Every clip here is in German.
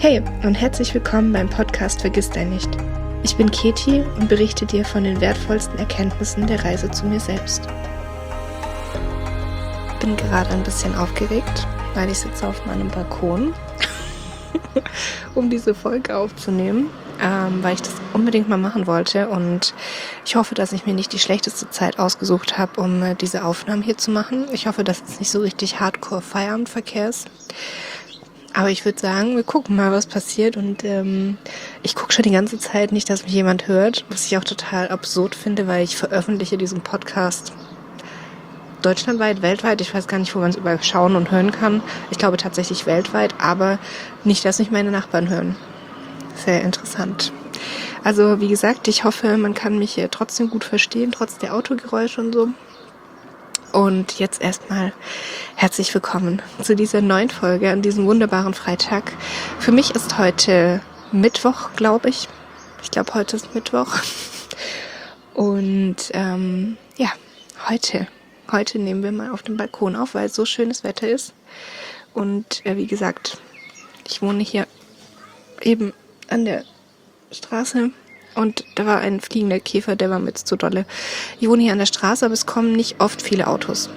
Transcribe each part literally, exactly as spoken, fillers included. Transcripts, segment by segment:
Hey und herzlich willkommen beim Podcast Vergiss dein nicht. Ich bin Keti und berichte dir von den wertvollsten Erkenntnissen der Reise zu mir selbst. Ich bin gerade ein bisschen aufgeregt, weil ich sitze auf meinem Balkon, um diese Folge aufzunehmen, ähm, weil ich das unbedingt mal machen wollte und ich hoffe, dass ich mir nicht die schlechteste Zeit ausgesucht habe, um äh, diese Aufnahmen hier zu machen. Ich hoffe, dass es nicht so richtig Hardcore-Feierabendverkehr ist. Aber ich würde sagen, wir gucken mal, was passiert und ähm, ich gucke schon die ganze Zeit nicht, dass mich jemand hört, was ich auch total absurd finde, weil ich veröffentliche diesen Podcast deutschlandweit, weltweit, ich weiß gar nicht, wo man es überall schauen und hören kann. Ich glaube tatsächlich weltweit, aber nicht, dass mich meine Nachbarn hören. Sehr interessant. Also wie gesagt, ich hoffe, man kann mich hier trotzdem gut verstehen, trotz der Autogeräusche und so. Und jetzt erstmal herzlich willkommen zu dieser neuen Folge an diesem wunderbaren Freitag. Für mich ist heute Mittwoch, glaube ich. Ich glaube, heute ist Mittwoch. Und ähm, ja, heute, heute nehmen wir mal auf dem Balkon auf, weil es so schönes Wetter ist. Und äh, wie gesagt, ich wohne hier eben an der Straße. Und da war ein fliegender Käfer, der war mir jetzt zu dolle. Ich wohne hier an der Straße, aber es kommen nicht oft viele Autos.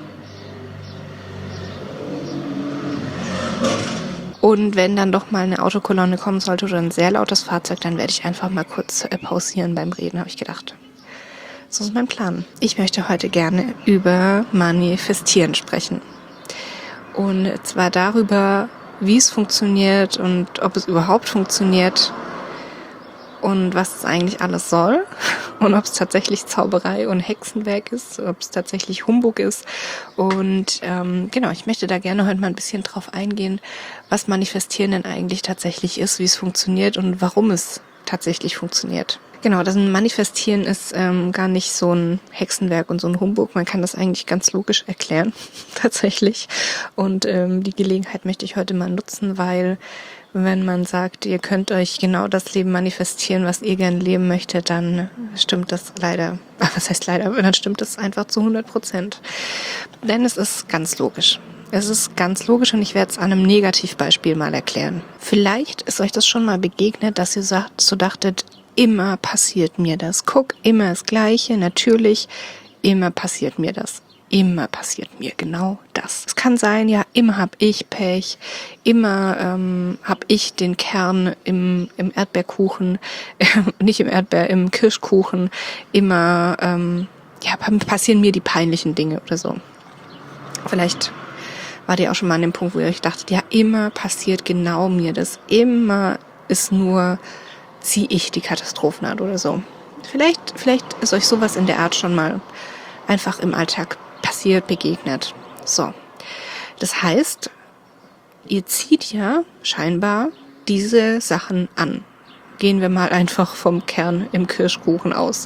Und wenn dann doch mal eine Autokolonne kommen sollte oder ein sehr lautes Fahrzeug, dann werde ich einfach mal kurz äh, pausieren beim Reden, habe ich gedacht. So ist mein Plan. Ich möchte heute gerne über Manifestieren sprechen. Und zwar darüber, wie es funktioniert und ob es überhaupt funktioniert. Und was es eigentlich alles soll und ob es tatsächlich Zauberei und Hexenwerk ist, ob es tatsächlich Humbug ist. Und ähm, genau, ich möchte da gerne heute mal ein bisschen drauf eingehen, was Manifestieren denn eigentlich tatsächlich ist, wie es funktioniert und warum es tatsächlich funktioniert. Genau, das Manifestieren ist ähm, gar nicht so ein Hexenwerk und so ein Humbug. Man kann das eigentlich ganz logisch erklären, tatsächlich. Und ähm, die Gelegenheit möchte ich heute mal nutzen, weil wenn man sagt, ihr könnt euch genau das Leben manifestieren, was ihr gerne leben möchtet, dann stimmt das leider, was heißt leider, dann stimmt das einfach zu hundert Prozent. Denn es ist ganz logisch. Es ist ganz logisch und ich werde es an einem Negativbeispiel mal erklären. Vielleicht ist euch das schon mal begegnet, dass ihr sagt, so dachtet, immer passiert mir das. Guck, immer das Gleiche, natürlich, immer passiert mir das. Immer passiert mir genau das. Es kann sein, ja, immer habe ich Pech, immer ähm, habe ich den Kern im, im Erdbeerkuchen, äh, nicht im Erdbeer, im Kirschkuchen, immer ähm, ja, passieren mir die peinlichen Dinge oder so. Vielleicht wart ihr auch schon mal an dem Punkt, wo ihr euch dachtet, ja, immer passiert genau mir das. Immer ist nur, ziehe ich die Katastrophen oder so. Vielleicht, vielleicht ist euch sowas in der Art schon mal einfach im Alltag passiert, begegnet. So. Das heißt, ihr zieht ja scheinbar diese Sachen an. Gehen wir mal einfach vom Kern im Kirschkuchen aus.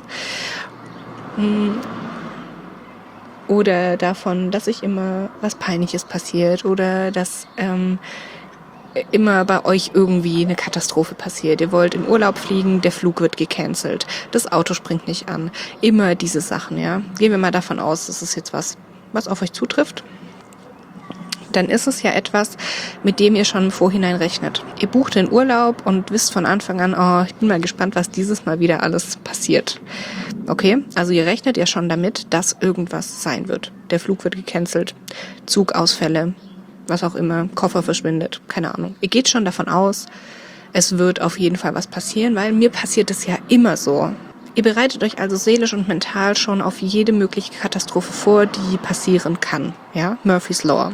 Oder davon, dass sich immer was Peinliches passiert oder dass ähm, immer bei euch irgendwie eine Katastrophe passiert. Ihr wollt in Urlaub fliegen, der Flug wird gecancelt, das Auto springt nicht an. Immer diese Sachen, ja. Gehen wir mal davon aus, das ist jetzt was, was auf euch zutrifft. Dann ist es ja etwas, mit dem ihr schon im Vorhinein rechnet. Ihr bucht den Urlaub und wisst von Anfang an, oh, ich bin mal gespannt, was dieses Mal wieder alles passiert. Okay, also ihr rechnet ja schon damit, dass irgendwas sein wird. Der Flug wird gecancelt, Zugausfälle, was auch immer, Koffer verschwindet, keine Ahnung. Ihr geht schon davon aus, es wird auf jeden Fall was passieren, weil mir passiert es ja immer so. Ihr bereitet euch also seelisch und mental schon auf jede mögliche Katastrophe vor, die passieren kann. Ja, Murphy's Law.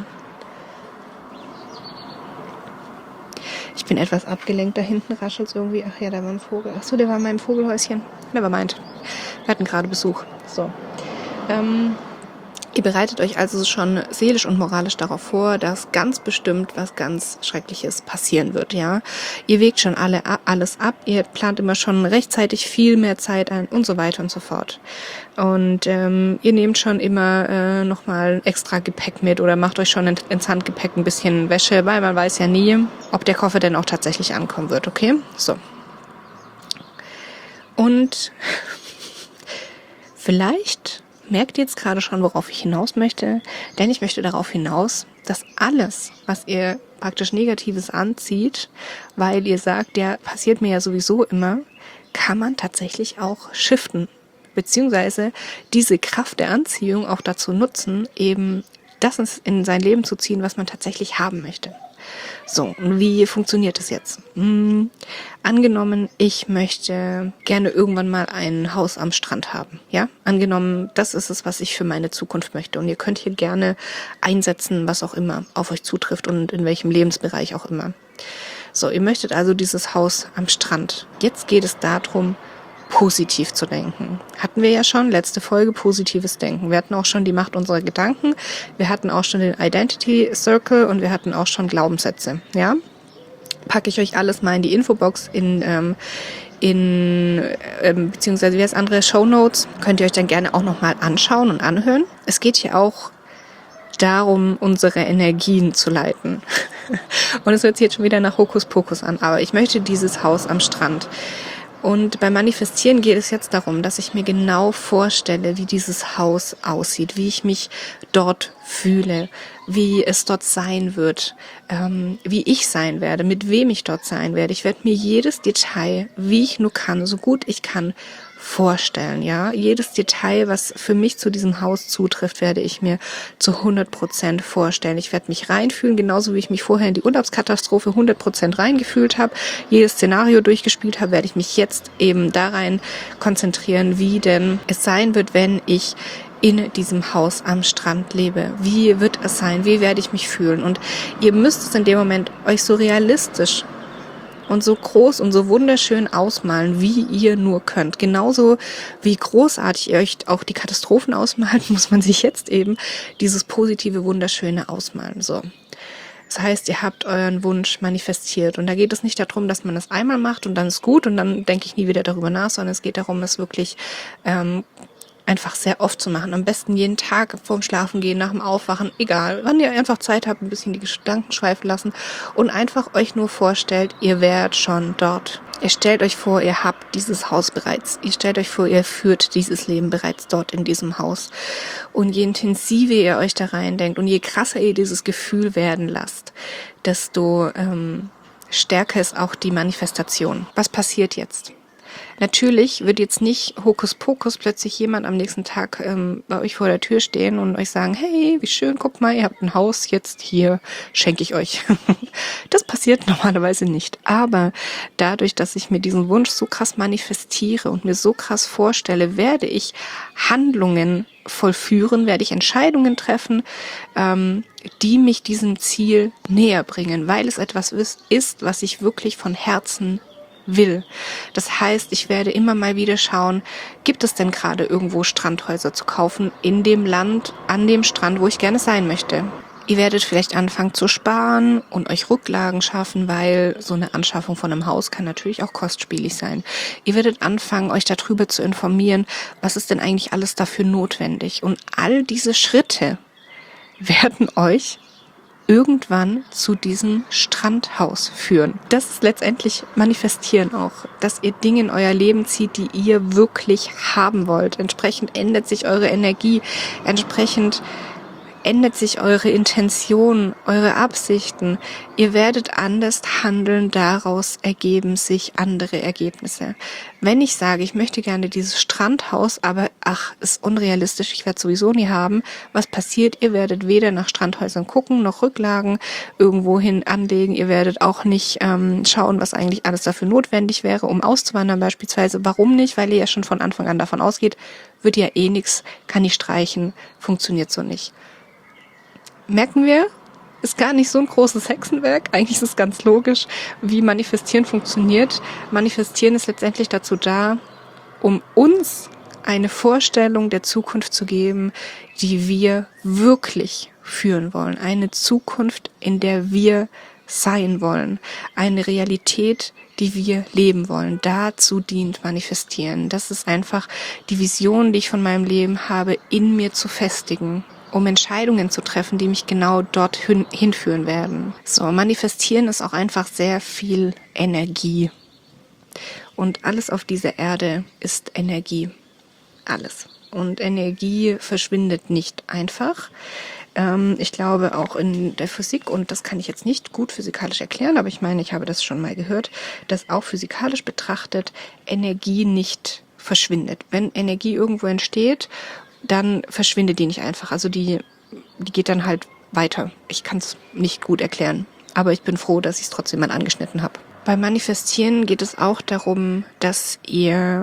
Ich bin etwas abgelenkt, da hinten raschelt's irgendwie. Ach ja, da war ein Vogel. Ach so, der war in meinem Vogelhäuschen. Nevermind. Wir hatten gerade Besuch. So. Ähm... Ihr bereitet euch also schon seelisch und moralisch darauf vor, dass ganz bestimmt was ganz Schreckliches passieren wird, ja. Ihr wägt schon alle, alles ab, ihr plant immer schon rechtzeitig viel mehr Zeit ein und so weiter und so fort. Und ähm, ihr nehmt schon immer äh, nochmal extra Gepäck mit oder macht euch schon ins Handgepäck ein bisschen Wäsche, weil man weiß ja nie, ob der Koffer denn auch tatsächlich ankommen wird, okay? So. Und vielleicht merkt ihr jetzt gerade schon, worauf ich hinaus möchte? Denn ich möchte darauf hinaus, dass alles, was ihr praktisch Negatives anzieht, weil ihr sagt, ja, passiert mir ja sowieso immer, kann man tatsächlich auch shiften. Beziehungsweise diese Kraft der Anziehung auch dazu nutzen, eben das in sein Leben zu ziehen, was man tatsächlich haben möchte. So, und wie funktioniert das jetzt? Hm, angenommen, ich möchte gerne irgendwann mal ein Haus am Strand haben. Ja, angenommen, das ist es, was ich für meine Zukunft möchte. Und ihr könnt hier gerne einsetzen, was auch immer auf euch zutrifft und in welchem Lebensbereich auch immer. So, ihr möchtet also dieses Haus am Strand. Jetzt geht es darum, positiv zu denken. Hatten wir ja schon, letzte Folge, positives Denken. Wir hatten auch schon die Macht unserer Gedanken, wir hatten auch schon den Identity Circle und wir hatten auch schon Glaubenssätze. Ja, packe ich euch alles mal in die Infobox, in, ähm, in ähm, beziehungsweise wie heißt andere Shownotes, könnt ihr euch dann gerne auch nochmal anschauen und anhören. Es geht hier auch darum, unsere Energien zu leiten. Und es hört sich jetzt schon wieder nach Hokuspokus an, aber ich möchte dieses Haus am Strand. Und beim Manifestieren geht es jetzt darum, dass ich mir genau vorstelle, wie dieses Haus aussieht, wie ich mich dort fühle, wie es dort sein wird, ähm, wie ich sein werde, mit wem ich dort sein werde. Ich werde mir jedes Detail, wie ich nur kann, so gut ich kann, vorstellen, ja. Jedes Detail, was für mich zu diesem Haus zutrifft, werde ich mir zu hundert Prozent vorstellen. Ich werde mich reinfühlen, genauso wie ich mich vorher in die Urlaubskatastrophe hundert Prozent reingefühlt habe, jedes Szenario durchgespielt habe, werde ich mich jetzt eben da rein konzentrieren, wie denn es sein wird, wenn ich in diesem Haus am Strand lebe. Wie wird es sein? Wie werde ich mich fühlen? Und ihr müsst es in dem Moment euch so realistisch und so groß und so wunderschön ausmalen, wie ihr nur könnt. Genauso wie großartig ihr euch auch die Katastrophen ausmalt, muss man sich jetzt eben dieses positive, wunderschöne ausmalen. So. Das heißt, ihr habt euren Wunsch manifestiert. Und da geht es nicht darum, dass man das einmal macht und dann ist gut und dann denke ich nie wieder darüber nach, sondern es geht darum, es wirklich ähm, einfach sehr oft zu machen. Am besten jeden Tag vorm Schlafengehen, nach dem Aufwachen, egal. Wann ihr einfach Zeit habt, ein bisschen die Gedanken schweifen lassen und einfach euch nur vorstellt, ihr wärt schon dort. Ihr stellt euch vor, ihr habt dieses Haus bereits. Ihr stellt euch vor, ihr führt dieses Leben bereits dort in diesem Haus. Und je intensiver ihr euch da reindenkt und je krasser ihr dieses Gefühl werden lasst, desto ähm, stärker ist auch die Manifestation. Was passiert jetzt? Natürlich wird jetzt nicht Hokuspokus plötzlich jemand am nächsten Tag ähm, bei euch vor der Tür stehen und euch sagen, hey, wie schön, guck mal, ihr habt ein Haus, jetzt hier schenke ich euch. Das passiert normalerweise nicht. Aber dadurch, dass ich mir diesen Wunsch so krass manifestiere und mir so krass vorstelle, werde ich Handlungen vollführen, werde ich Entscheidungen treffen, ähm, die mich diesem Ziel näher bringen, weil es etwas ist, was ich wirklich von Herzen will. Das heißt, ich werde immer mal wieder schauen, gibt es denn gerade irgendwo Strandhäuser zu kaufen in dem Land, an dem Strand, wo ich gerne sein möchte. Ihr werdet vielleicht anfangen zu sparen und euch Rücklagen schaffen, weil so eine Anschaffung von einem Haus kann natürlich auch kostspielig sein. Ihr werdet anfangen, euch darüber zu informieren, was ist denn eigentlich alles dafür notwendig. Und all diese Schritte werden euch irgendwann zu diesem Strandhaus führen. Das ist letztendlich Manifestieren auch, dass ihr Dinge in euer Leben zieht, die ihr wirklich haben wollt. Entsprechend ändert sich eure Energie, entsprechend ändert sich eure Intention, eure Absichten. Ihr werdet anders handeln, daraus ergeben sich andere Ergebnisse. Wenn ich sage, ich möchte gerne dieses Strandhaus, aber ach, ist unrealistisch, ich werde es sowieso nie haben, was passiert? Ihr werdet weder nach Strandhäusern gucken, noch Rücklagen irgendwohin anlegen. Ihr werdet auch nicht ähm, schauen, was eigentlich alles dafür notwendig wäre, um auszuwandern beispielsweise. Warum nicht? Weil ihr ja schon von Anfang an davon ausgeht, wird ja eh nichts, kann ich streichen, funktioniert so nicht. Merken wir, ist gar nicht so ein großes Hexenwerk. Eigentlich ist es ganz logisch, wie Manifestieren funktioniert. Manifestieren ist letztendlich dazu da, um uns eine Vorstellung der Zukunft zu geben, die wir wirklich führen wollen. Eine Zukunft, in der wir sein wollen. Eine Realität, die wir leben wollen. Dazu dient Manifestieren. Das ist einfach die Vision, die ich von meinem Leben habe, in mir zu festigen, um Entscheidungen zu treffen, die mich genau dorthin hinführen werden. So, Manifestieren ist auch einfach sehr viel Energie. Und alles auf dieser Erde ist Energie. Alles. und Energie verschwindet nicht einfach. Ähm, ich glaube auch in der Physik, und das kann ich jetzt nicht gut physikalisch erklären, aber ich meine, ich habe das schon mal gehört, dass auch physikalisch betrachtet Energie nicht verschwindet. Wenn Energie irgendwo entsteht, dann verschwindet die nicht einfach. Also die, die geht dann halt weiter. Ich kann es nicht gut erklären, aber ich bin froh, dass ich es trotzdem mal angeschnitten habe. Beim Manifestieren geht es auch darum, dass ihr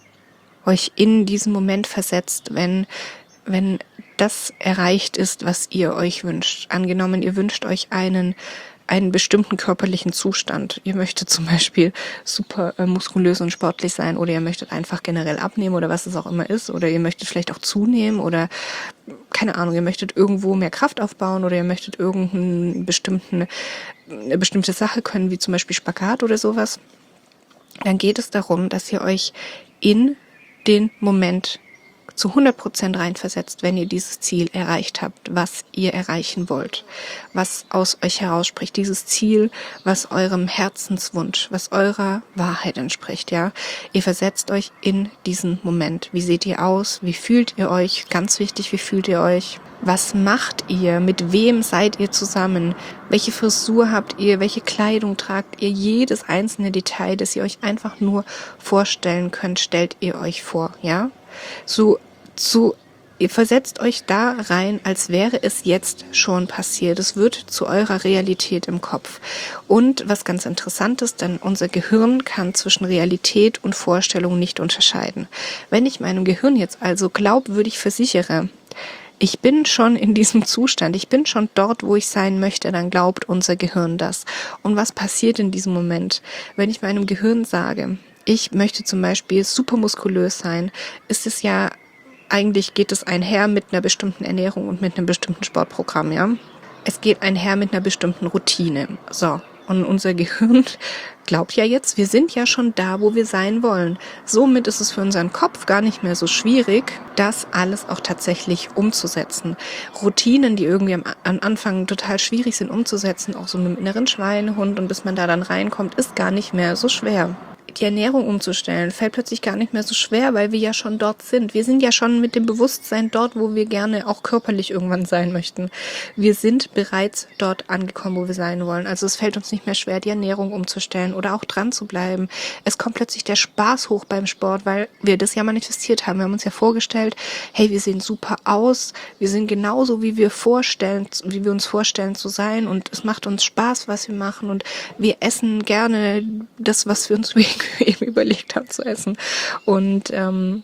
euch in diesen Moment versetzt, wenn, wenn das erreicht ist, was ihr euch wünscht. Angenommen, ihr wünscht euch einen einen bestimmten körperlichen Zustand. Ihr möchtet zum Beispiel super äh, muskulös und sportlich sein, oder ihr möchtet einfach generell abnehmen oder was es auch immer ist, oder ihr möchtet vielleicht auch zunehmen oder keine Ahnung, ihr möchtet irgendwo mehr Kraft aufbauen, oder ihr möchtet irgendeinen bestimmten, eine bestimmte Sache können, wie zum Beispiel Spagat oder sowas. Dann geht es darum, dass ihr euch in den Moment zu hundert Prozent reinversetzt, wenn ihr dieses Ziel erreicht habt, was ihr erreichen wollt, was aus euch herausspricht, dieses Ziel, was eurem Herzenswunsch, was eurer Wahrheit entspricht, ja. Ihr versetzt euch in diesen Moment. Wie seht ihr aus? Wie fühlt ihr euch? Ganz wichtig, wie fühlt ihr euch? Was macht ihr? Mit wem seid ihr zusammen? Welche Frisur habt ihr? Welche Kleidung tragt ihr? Jedes einzelne Detail, das ihr euch einfach nur vorstellen könnt, stellt ihr euch vor, ja? So So, ihr versetzt euch da rein, als wäre es jetzt schon passiert. Es wird zu eurer Realität im Kopf. Und was ganz interessant ist, denn unser Gehirn kann zwischen Realität und Vorstellung nicht unterscheiden. Wenn ich meinem Gehirn jetzt also glaubwürdig versichere, ich bin schon in diesem Zustand, ich bin schon dort, wo ich sein möchte, dann glaubt unser Gehirn das. Und was passiert in diesem Moment? Wenn ich meinem Gehirn sage, ich möchte zum Beispiel super muskulös sein, ist es ja eigentlich geht es einher mit einer bestimmten Ernährung und mit einem bestimmten Sportprogramm, ja. Es geht einher mit einer bestimmten Routine. So, und unser Gehirn glaubt ja jetzt, wir sind ja schon da, wo wir sein wollen. Somit ist es für unseren Kopf gar nicht mehr so schwierig, das alles auch tatsächlich umzusetzen. Routinen, die irgendwie am, am Anfang total schwierig sind umzusetzen, auch so mit dem inneren Schweinehund, und bis man da dann reinkommt, ist gar nicht mehr so schwer. Die Ernährung umzustellen, fällt plötzlich gar nicht mehr so schwer, weil wir ja schon dort sind. Wir sind ja schon mit dem Bewusstsein dort, wo wir gerne auch körperlich irgendwann sein möchten. Wir sind bereits dort angekommen, wo wir sein wollen. Also es fällt uns nicht mehr schwer, die Ernährung umzustellen oder auch dran zu bleiben. Es kommt plötzlich der Spaß hoch beim Sport, weil wir das ja manifestiert haben. Wir haben uns ja vorgestellt, hey, wir sehen super aus, wir sind genauso, wie wir vorstellen, wie wir uns vorstellen zu sein, und es macht uns Spaß, was wir machen, und wir essen gerne das, was wir uns eben überlegt haben zu essen. Und ähm,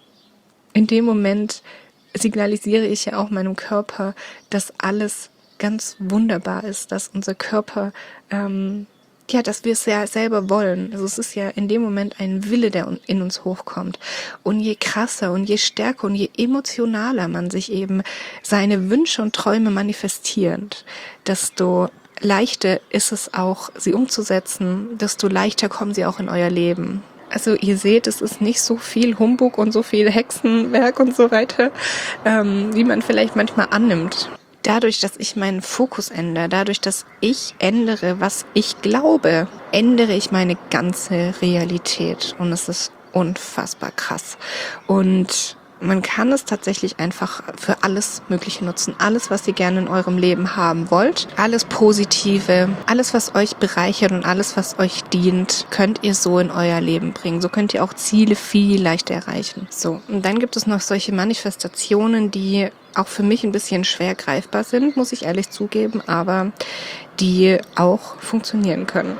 in dem Moment signalisiere ich ja auch meinem Körper, dass alles ganz wunderbar ist, dass unser Körper, ähm, ja, dass wir es ja selber wollen. Also es ist ja in dem Moment ein Wille, der in uns hochkommt. Und je krasser und je stärker und je emotionaler man sich eben seine Wünsche und Träume manifestiert, desto leichter ist es auch, sie umzusetzen, desto leichter kommen sie auch in euer Leben. Also ihr seht, es ist nicht so viel Humbug und so viel Hexenwerk und so weiter, ähm, wie man vielleicht manchmal annimmt. Dadurch, dass ich meinen Fokus ändere, dadurch, dass ich ändere, was ich glaube, ändere ich meine ganze Realität. Und es ist unfassbar krass. Und man kann es tatsächlich einfach für alles Mögliche nutzen. Alles, was ihr gerne in eurem Leben haben wollt, alles Positive, alles, was euch bereichert und alles, was euch dient, könnt ihr so in euer Leben bringen. So könnt ihr auch Ziele viel leichter erreichen. So, und dann gibt es noch solche Manifestationen, die auch für mich ein bisschen schwer greifbar sind, muss ich ehrlich zugeben, aber die auch funktionieren können.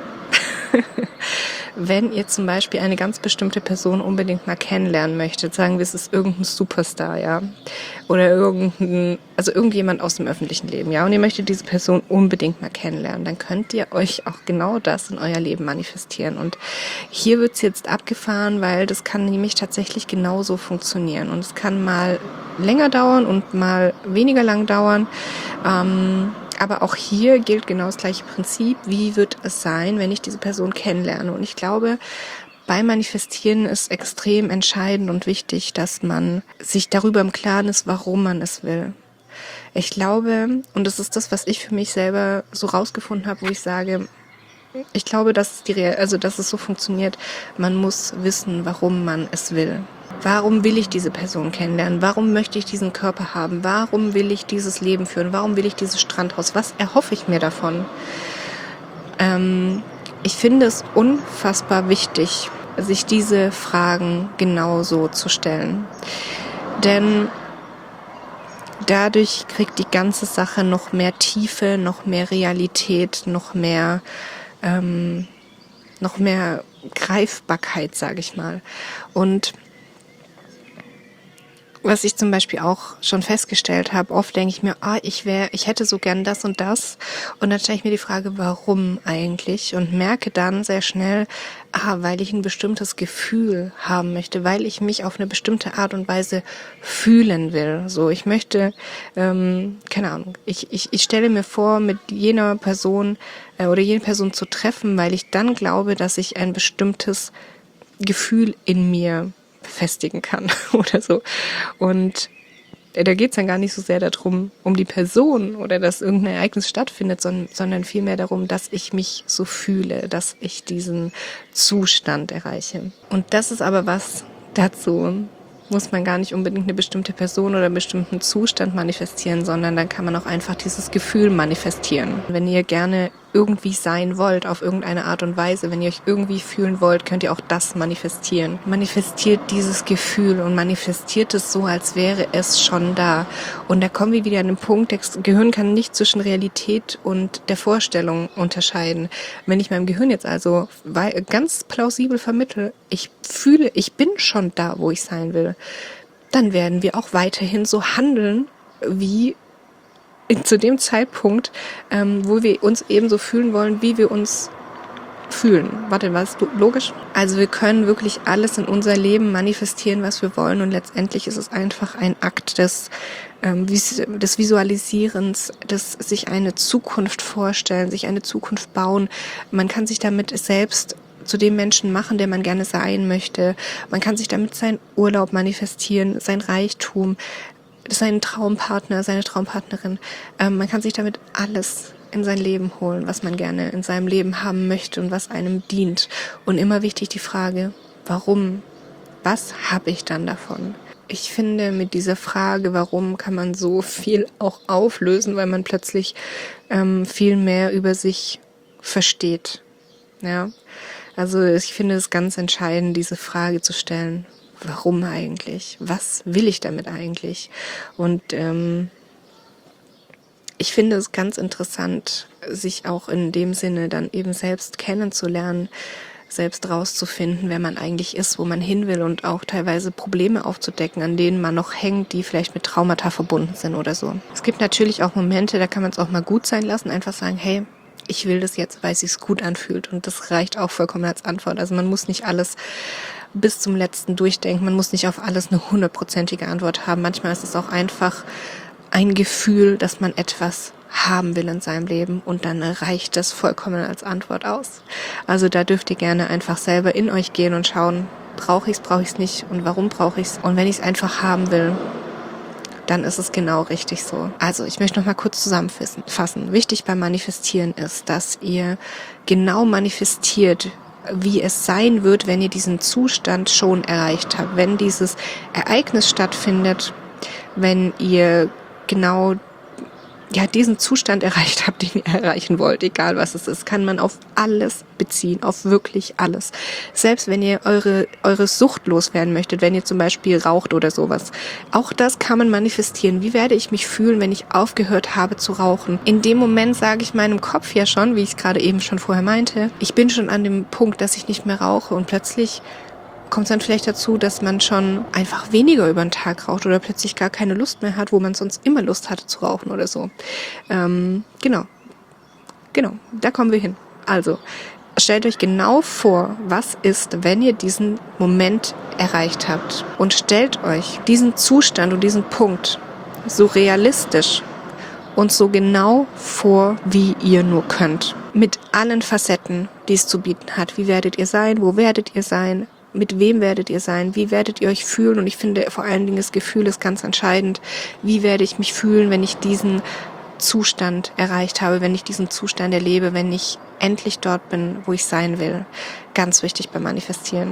Wenn ihr zum Beispiel eine ganz bestimmte Person unbedingt mal kennenlernen möchtet, sagen wir, es ist irgendein Superstar, ja, oder irgendein, also irgendjemand aus dem öffentlichen Leben, ja, und ihr möchtet diese Person unbedingt mal kennenlernen, dann könnt ihr euch auch genau das in euer Leben manifestieren. Und hier wird's jetzt abgefahren, weil das kann nämlich tatsächlich genauso funktionieren. Und es kann mal länger dauern und mal weniger lang dauern. Ähm, Aber auch hier gilt genau das gleiche Prinzip. Wie wird es sein, wenn ich diese Person kennenlerne? Und ich glaube, beim Manifestieren ist extrem entscheidend und wichtig, dass man sich darüber im Klaren ist, warum man es will. Ich glaube, und das ist das, was ich für mich selber so rausgefunden habe, wo ich sage, ich glaube, dass, die, also, dass es so funktioniert, man muss wissen, warum man es will. Warum will ich diese Person kennenlernen? Warum möchte ich diesen Körper haben? Warum will ich dieses Leben führen? Warum will ich dieses Strandhaus? Was erhoffe ich mir davon? Ähm, ich finde es unfassbar wichtig, sich diese Fragen genauso zu stellen. Denn dadurch kriegt die ganze Sache noch mehr Tiefe, noch mehr Realität, noch mehr, ähm, noch mehr Greifbarkeit, sage ich mal. Und was ich zum Beispiel auch schon festgestellt habe, oft denke ich mir, ah, ich wäre, ich hätte so gern das und das. Und dann stelle ich mir die Frage, warum eigentlich? Und merke dann sehr schnell, ah, weil ich ein bestimmtes Gefühl haben möchte, weil ich mich auf eine bestimmte Art und Weise fühlen will. So, ich möchte, ähm, keine Ahnung, ich, ich, ich stelle mir vor, mit jener Person äh, oder jene Person zu treffen, weil ich dann glaube, dass ich ein bestimmtes Gefühl in mir festigen kann oder so. Und da geht es dann gar nicht so sehr darum, um die Person oder dass irgendein Ereignis stattfindet, sondern, sondern vielmehr darum, dass ich mich so fühle, dass ich diesen Zustand erreiche. Und das ist aber was, dazu muss man gar nicht unbedingt eine bestimmte Person oder einen bestimmten Zustand manifestieren, sondern dann kann man auch einfach dieses Gefühl manifestieren. Wenn ihr gerne irgendwie sein wollt, auf irgendeine Art und Weise, wenn ihr euch irgendwie fühlen wollt, könnt ihr auch das manifestieren. Manifestiert dieses Gefühl und manifestiert es so, als wäre es schon da. Und da kommen wir wieder an den Punkt, das Gehirn kann nicht zwischen Realität und der Vorstellung unterscheiden. Wenn ich meinem Gehirn jetzt also ganz plausibel vermittle, ich fühle, ich bin schon da, wo ich sein will, dann werden wir auch weiterhin so handeln, wie zu dem Zeitpunkt, ähm, wo wir uns ebenso fühlen wollen, wie wir uns fühlen. Warte, war es logisch? Also wir können wirklich alles in unser Leben manifestieren, was wir wollen, und letztendlich ist es einfach ein Akt des, ähm, des Visualisierens, des sich eine Zukunft vorstellen, sich eine Zukunft bauen. Man kann sich damit selbst zu dem Menschen machen, der man gerne sein möchte. Man kann sich damit seinen Urlaub manifestieren, sein Reichtum, seinen Traumpartner, seine Traumpartnerin. Ähm, man kann sich damit alles in sein Leben holen, was man gerne in seinem Leben haben möchte und was einem dient. Und immer wichtig die Frage, warum? Was habe ich dann davon? Ich finde, mit dieser Frage, warum, kann man so viel auch auflösen, weil man plötzlich ähm, viel mehr über sich versteht. Ja, also ich finde es ganz entscheidend, diese Frage zu stellen. Warum eigentlich? Was will ich damit eigentlich? Und ähm, ich finde es ganz interessant, sich auch in dem Sinne dann eben selbst kennenzulernen, selbst rauszufinden, wer man eigentlich ist, wo man hin will, und auch teilweise Probleme aufzudecken, an denen man noch hängt, die vielleicht mit Traumata verbunden sind oder so. Es gibt natürlich auch Momente, da kann man es auch mal gut sein lassen, einfach sagen, hey, ich will das jetzt, weil es sich gut anfühlt, und das reicht auch vollkommen als Antwort. Also man muss nicht alles bis zum letzten durchdenken, man muss nicht auf alles eine hundertprozentige Antwort haben. Manchmal ist es auch einfach ein Gefühl, dass man etwas haben will in seinem Leben, und dann reicht das vollkommen als Antwort aus. Also da dürft ihr gerne einfach selber in euch gehen und schauen, brauche ich es, brauche ich es nicht, und warum brauche ich es? Und wenn ich es einfach haben will, dann ist es genau richtig so. Also ich möchte noch mal kurz zusammenfassen. Wichtig beim Manifestieren ist, dass ihr genau manifestiert, wie es sein wird, wenn ihr diesen Zustand schon erreicht habt. Wenn dieses Ereignis stattfindet, wenn ihr genau ja diesen Zustand erreicht habt, den ihr erreichen wollt, egal was es ist, kann man auf alles beziehen, auf wirklich alles. Selbst wenn ihr eure eure Sucht loswerden möchtet, wenn ihr zum Beispiel raucht oder sowas, auch das kann man manifestieren. Wie werde ich mich fühlen, wenn ich aufgehört habe zu rauchen? In dem Moment sage ich meinem Kopf ja schon, wie ich es gerade eben schon vorher meinte, ich bin schon an dem Punkt, dass ich nicht mehr rauche, und plötzlich kommt es dann vielleicht dazu, dass man schon einfach weniger über den Tag raucht oder plötzlich gar keine Lust mehr hat, wo man sonst immer Lust hatte zu rauchen oder so. Ähm, genau, genau, da kommen wir hin. Also, stellt euch genau vor, was ist, wenn ihr diesen Moment erreicht habt, und stellt euch diesen Zustand und diesen Punkt so realistisch und so genau vor, wie ihr nur könnt. Mit allen Facetten, die es zu bieten hat. Wie werdet ihr sein? Wo werdet ihr sein? Mit wem werdet ihr sein? Wie werdet ihr euch fühlen? Und ich finde vor allen Dingen, das Gefühl ist ganz entscheidend. Wie werde ich mich fühlen, wenn ich diesen Zustand erreicht habe, wenn ich diesen Zustand erlebe, wenn ich endlich dort bin, wo ich sein will? Ganz wichtig beim Manifestieren.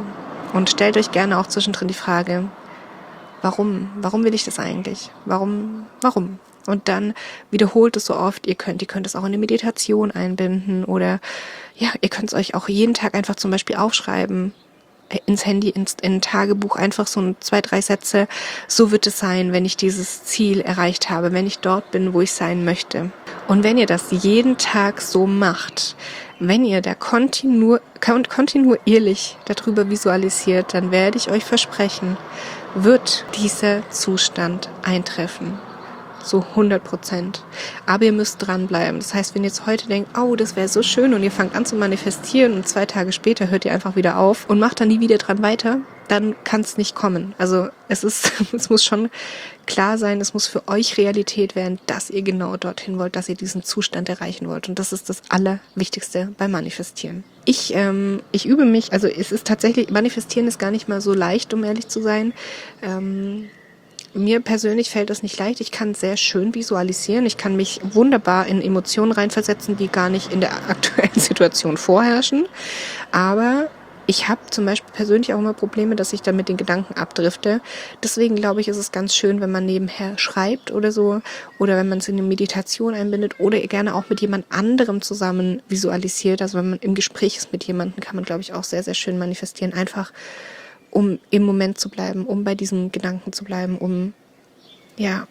Und stellt euch gerne auch zwischendrin die Frage, warum? Warum will ich das eigentlich? Warum? Warum? Und dann wiederholt es so oft ihr könnt. Ihr könnt es auch in eine Meditation einbinden oder ja, ihr könnt es euch auch jeden Tag einfach zum Beispiel aufschreiben, ins Handy, ins in ein Tagebuch, einfach so ein, zwei, drei Sätze. So wird es sein, wenn ich dieses Ziel erreicht habe, wenn ich dort bin, wo ich sein möchte. Und wenn ihr das jeden Tag so macht, wenn ihr da kontinu- kontinuierlich darüber visualisiert, dann werde ich euch versprechen, wird dieser Zustand eintreffen. So hundert Prozent. Aber ihr müsst dranbleiben. Das heißt, wenn ihr jetzt heute denkt, oh, das wäre so schön und ihr fangt an zu manifestieren und zwei Tage später hört ihr einfach wieder auf und macht dann nie wieder dran weiter, dann kann es nicht kommen. Also es ist, es muss schon klar sein, es muss für euch Realität werden, dass ihr genau dorthin wollt, dass ihr diesen Zustand erreichen wollt. Und das ist das Allerwichtigste beim Manifestieren. Ich, ähm, ich übe mich, also es ist tatsächlich, Manifestieren ist gar nicht mal so leicht, um ehrlich zu sein. Ähm, Mir persönlich fällt das nicht leicht. Ich kann sehr schön visualisieren. Ich kann mich wunderbar in Emotionen reinversetzen, die gar nicht in der aktuellen Situation vorherrschen. Aber ich habe zum Beispiel persönlich auch immer Probleme, dass ich dann mit den Gedanken abdrifte. Deswegen glaube ich, ist es ganz schön, wenn man nebenher schreibt oder so. Oder wenn man es in eine Meditation einbindet. Oder gerne auch mit jemand anderem zusammen visualisiert. Also wenn man im Gespräch ist mit jemandem, kann man, glaube ich, auch sehr, sehr schön manifestieren. Einfach um im Moment zu bleiben, um bei diesem Gedanken zu bleiben, um, ja,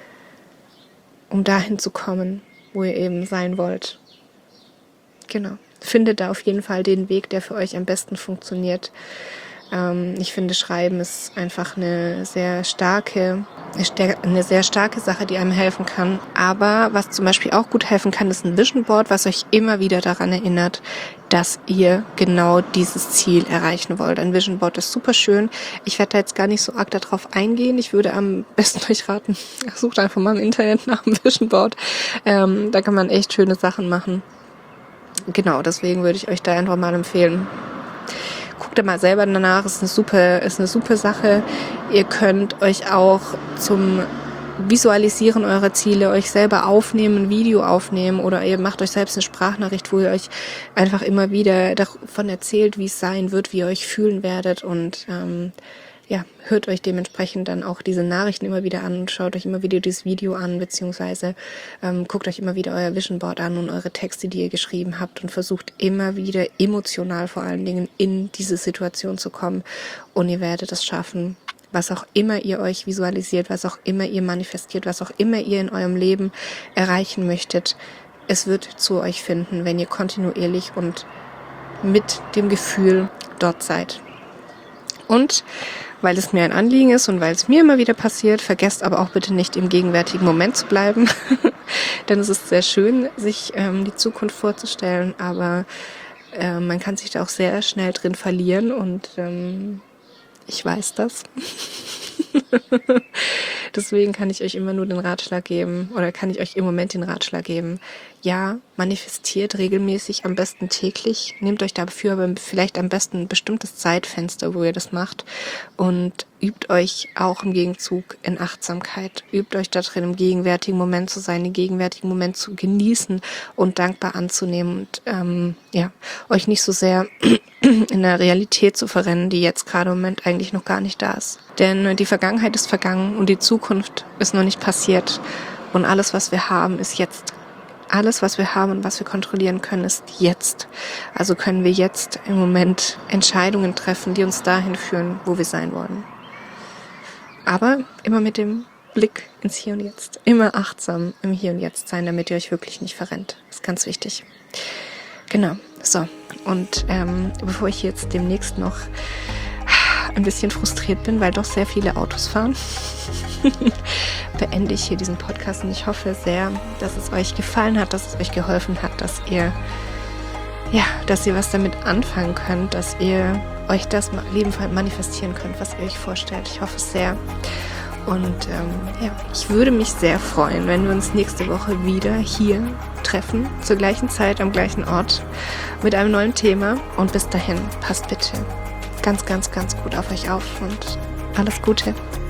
um dahin zu kommen, wo ihr eben sein wollt. Genau. Findet da auf jeden Fall den Weg, der für euch am besten funktioniert. Ähm, ich finde, Schreiben ist einfach eine sehr starke, eine sehr starke Sache, die einem helfen kann. Aber was zum Beispiel auch gut helfen kann, ist ein Vision Board, was euch immer wieder daran erinnert, dass ihr genau dieses Ziel erreichen wollt. Ein Vision Board ist super schön. Ich werde da jetzt gar nicht so arg darauf eingehen. Ich würde am besten euch raten, sucht einfach mal im Internet nach einem Vision Board. Ähm, da kann man echt schöne Sachen machen. Genau, deswegen würde ich euch da einfach mal empfehlen. Guckt da mal selber danach, ist eine super, ist eine super Sache. Ihr könnt euch auch zum Visualisieren eurer Ziele euch selber aufnehmen, ein Video aufnehmen oder ihr macht euch selbst eine Sprachnachricht, wo ihr euch einfach immer wieder davon erzählt, wie es sein wird, wie ihr euch fühlen werdet und ähm, ja, hört euch dementsprechend dann auch diese Nachrichten immer wieder an und schaut euch immer wieder dieses Video an, beziehungsweise ähm, guckt euch immer wieder euer Vision Board an und eure Texte, die ihr geschrieben habt und versucht immer wieder emotional vor allen Dingen in diese Situation zu kommen und ihr werdet es schaffen, was auch immer ihr euch visualisiert, was auch immer ihr manifestiert, was auch immer ihr in eurem Leben erreichen möchtet. Es wird zu euch finden, wenn ihr kontinuierlich und mit dem Gefühl dort seid. Und weil es mir ein Anliegen ist und weil es mir immer wieder passiert, vergesst aber auch bitte nicht im gegenwärtigen Moment zu bleiben. Denn es ist sehr schön, sich ähm, die Zukunft vorzustellen, aber äh, man kann sich da auch sehr schnell drin verlieren und ähm, ich weiß das. Deswegen kann ich euch immer nur den Ratschlag geben oder kann ich euch im Moment den Ratschlag geben. Ja, manifestiert regelmäßig, am besten täglich. Nehmt euch dafür aber vielleicht am besten ein bestimmtes Zeitfenster, wo ihr das macht und übt euch auch im Gegenzug in Achtsamkeit. Übt euch da drin, im gegenwärtigen Moment zu sein, den gegenwärtigen Moment zu genießen und dankbar anzunehmen und ähm, ja, euch nicht so sehr in der Realität zu verrennen, die jetzt gerade im Moment eigentlich noch gar nicht da ist. Denn die Vergangenheit ist vergangen und die Zukunft ist noch nicht passiert. Und alles, was wir haben, ist jetzt. Alles, was wir haben und was wir kontrollieren können, ist jetzt. Also können wir jetzt im Moment Entscheidungen treffen, die uns dahin führen, wo wir sein wollen. Aber immer mit dem Blick ins Hier und Jetzt. Immer achtsam im Hier und Jetzt sein, damit ihr euch wirklich nicht verrennt. Das ist ganz wichtig. Genau, so. Und ähm, bevor ich jetzt demnächst noch ein bisschen frustriert bin, weil doch sehr viele Autos fahren, beende ich hier diesen Podcast und ich hoffe sehr, dass es euch gefallen hat, dass es euch geholfen hat, dass ihr ja, dass ihr was damit anfangen könnt, dass ihr euch das Leben manifestieren könnt, was ihr euch vorstellt. Ich hoffe es sehr. Und ähm, ja, ich würde mich sehr freuen, wenn wir uns nächste Woche wieder hier treffen, zur gleichen Zeit, am gleichen Ort, mit einem neuen Thema. Und bis dahin, passt bitte ganz, ganz, ganz gut auf euch auf und alles Gute.